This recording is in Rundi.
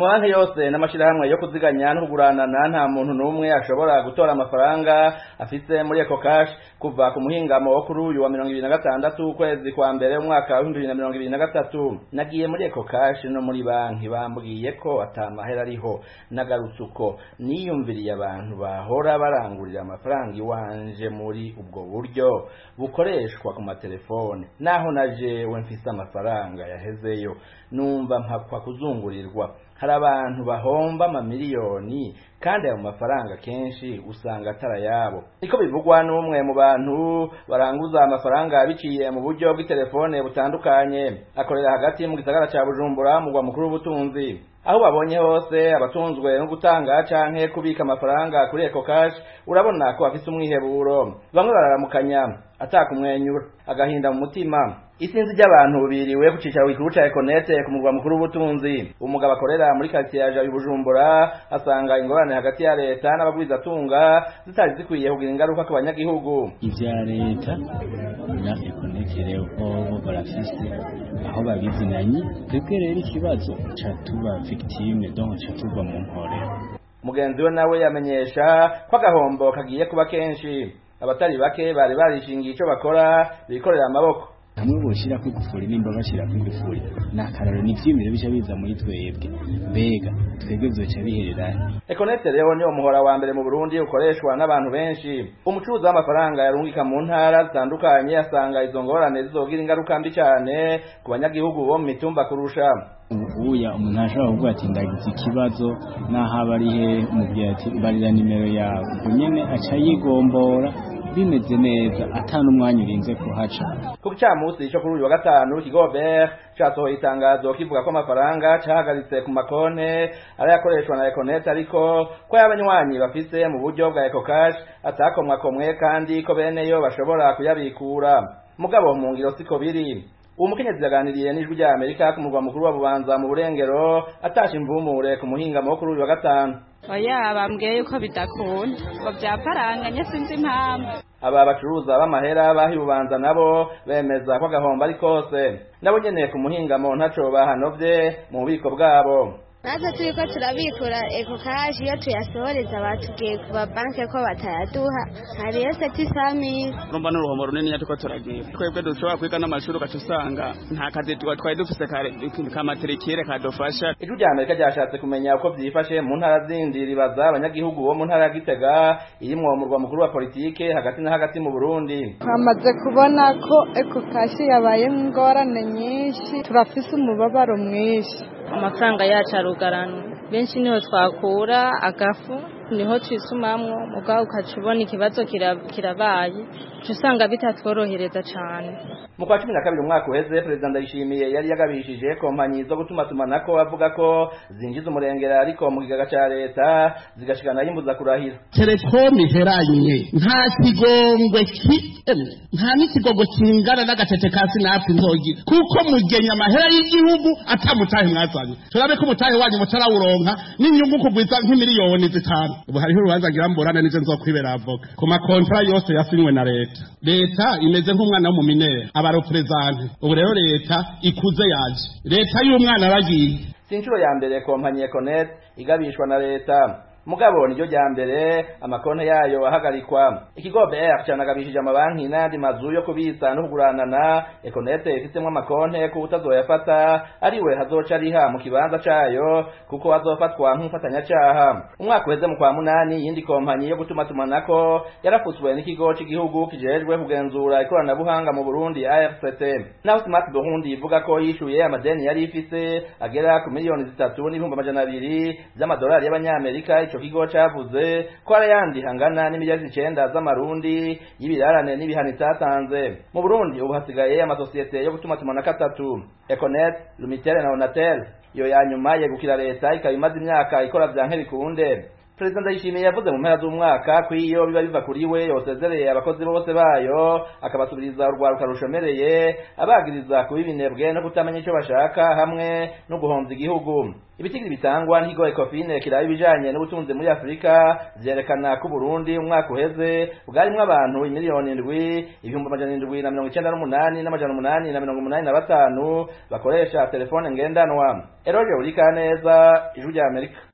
Mubanke yose n'amashirahamwe yo kuziganya no kuguranana nta muntu numwe ashobora gutora amafaranga afise muri Eco Cash kuva ku muhingamo wo kuri uyu wa 2026 ukwezi kwa mbere umwaka wa 2023. Nagiye muri Eco Cash no muri banki bambwiye ko atamahera ariho, nagarutsuko niyumviriye abantu bahora barangurira amafaranga iwanje muri ubwo buryo bukoreshwa ku matelefone, naho naje we mfise amafaranga yahezeyo numva mpakwa kuzungurirwa. Hari abantu bahomba amamiliyoni kandi ayo mafaranga kenshi usanga atarayabo. Niko bivugwa n'umwe mu bantu baranguza amafaranga biciye mu buryo bw'itelefone butandukanye, akorera hagati mu gisagara ca Bujumbura mu mugwa mukuru w'ubutunzi. Aho babonye hose abatunzwe no gutanga canke kubika amafaranga kuri Eco Cash urabona ko afise umwiheburo. Bamwe bararamukanya atakumwenyura, agahinda mu mutima. Isinzi ry'abantu biriwe ku cicaro gikuru ca Econet ku mugwa mukuru w'ubutunzi. Umugabo akorera muri quartier ya Bujumbura asanga ingorane hagati ya leta n'abagwiza tunga zitari zikwiye kugira ingaruka ku banyagihugu. Ivya leta na Econet rero bo barafise aho babizinanye, twebwe rero ikibazo ca tuba victime donc ca tuba mu nkorero. Mugenzi we nawe yamenyesha ko agahombo kagiye kuba kenshi. Abatari bake bari barishingiye ico bakora bikorera amaboko. Hamwe boshira kwigufuri nimba bashira kwigufuri nakararo n'ivyimire bica biza muri twebwe, mbega twebwe zoca bihererana. Econet rero ni umuhora wa mbere mu Burundi ukoreshwa n'abantu benshi. Umucuruzi w'amafaranga yarungika mu ntara zitandukanye asanga izo ngorane zizogira ingaruka mbi cyane ku banyagihugu bo mu mitumba kurusha. Uya umuntu ashobora kuvuga ati ndagize ikibazo naho abarihe mu byati barira nimero yawe, nyene aca yigombora bimeze neza atanu umwanya urinze kuhaca. Ku cyamusi cyo kuri uyu wa gatanu Kigobert cyasohoye itangazo kivuga ko amafaranga cyahagaritse ku makonte arayakoreshwa na Econet, ariko ko y'abanywanyi bafise mu buryo bwa Eco Cash atakomwa komwe kandi ko beneyo bashobora kuyabikura. Mugabo mu ngiro siko biri. Umukenyezi yaganiriye n'ijwi rya Amerika ku murwa mukuru wa Bubanza mu Burengero atasha imvumure ku muhingamo wo kuri uyu wa gatanu. Oya bambwiye yuko bidakunda ngo byaparanganye sinzi impamvu. Aba bacuruza b'amahera bahi Bubanza nabo bemeza ko agahomba ari kose. Nabo nyene ku muhingamo ntaco bahanovye mu bubiko bwabo. Natwe turiko turabikura Eco Cash iyo tuyasohoreza batubwiye ku banke ko batayaduha, hariyo seti sami. Urumva n'uruhombo runini yatuko turagiye. Twebwe dushobora kwiga n'amashuri ugatusanga nta kazi twari dufise kamaterekere kadufasha. Ijwi rya Amerika ryashatse kumenya uko vyifashe mu ntara zindi, ribaza abanyagihugu bo mu ntara ya Gitega irimwo umurwa mukuru wa politike hagati na hagati mu Burundi. Hamaze kubona ko Eco Cash yabaye ingorane nyinshi, turafise umubabaro mwinshi. Amafaranga yacu arugarana, benshi niho twakura agafu niho twisumamwo, mugabo ukacubona ikibazo kirabaye usanga bitatworohereza cyane. Mu kwa 12 umwaka uheze President Ndayishimiye yari yagabishije kompanyi zo gutuma tumanako avuga ko zinjiza umurengera ariko mu gigaga ca leta zigashikana yimbuza kurahira. Telekom iheranye nta kigongwe nta n'ikigogo kingana n'agatete kasi napi ntogi kuko mugenya amahera y'igihugu atamutahe mwazanye. Turabe ko mutahe wanyu mutarawuronka n'inyungu kugwiza nk'imiliyoni 5. Ubu hariho urubanza gira mborana nije nzokwibera avoka ku makontra yose yasinywe na leta imeze nk'umwana wo mu minere abarepresente. Ubu rero leta ikuze yaje, leta y'umwana aragiye. Sinchuro ya mbere kompanyi Econet igabishwa na leta, mugabo niryo rya mbere amakonte yayo ahagarikwa. Ikigobert cyanagabishije amabanki n'andi mazu yo kubitsa no kuguranana. Econet ifitemo amakonte ko utazoyafata ariwe hazoca riha mu kibanza cayo kuko azofatwa nk'umfatanya cyaha. Umwaka weze mu kwa 8 yindi kompanyi yo gutuma tumanako yarafutswe n'ikigo cy'igihugu kijejwe kugenzura ikoranabuhanga mu Burundi ARCT. Naho Smart Burundi ivuga ko yishuye amadeni yari ifise agera ku miliyoni 3.2 z'amadolari y'abanyamerika. Ico kigo cavuze ko arayandi hangana n'imiliyoni 9 z'amarundi y'ibirarane n'ibihano tatanze. Mu Burundi ubu hasigaye amasosiyete yo gutuma tumanako 3: Econet, Lumitel na Onatel. Yo yanyuma yegukira leta ikabimaze imyaka ikora vyanke bikunde. Perezida Ndayishimiye yavuze mu mpera z'umwaka ko iyo biba biva kuri we yosezereye abakozi bose bayo akabasubiriza urwaruka rushomereye abagiriza kuba ibinebwe no kutamenya icyo bashaka hamwe no guhomza igihugu. Ibitigiri bitangwa n'ikigo Ecofin kiraba ibijanye n'ubutunzi muri Afrika vyerekana ko Burundi umwaka uheze bwarimwo abantu 7,798,885 bakoresha telefone ngendanwa. Eroje Urikaneza, Ijwi rya Amerika.